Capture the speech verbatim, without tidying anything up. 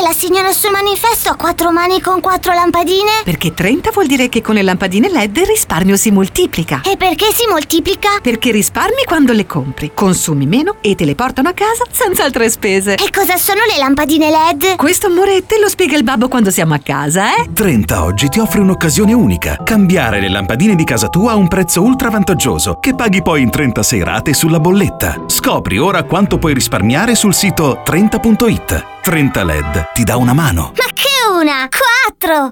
mai la signora sul manifesto ha quattro mani con quattro lampadine? Perché trenta vuol dire che con le lampadine L E D il risparmio si moltiplica. E perché si moltiplica? Perché risparmi quando le compri, consumi meno e te le portano a casa senza altre spese. E cosa sono le lampadine L E D? Questo, amore, te lo spiega il babbo quando siamo a casa, eh? Trenta oggi ti offre un'occasione unica. Cambiare le lampadine di casa tua a un prezzo ultra vantaggioso che paghi poi in trentasei rate sulla bolletta. Scopri ora quanto puoi risparmiare sul sito trenta punto it. trenta L E D ti dà una mano. Ma che una? Quattro!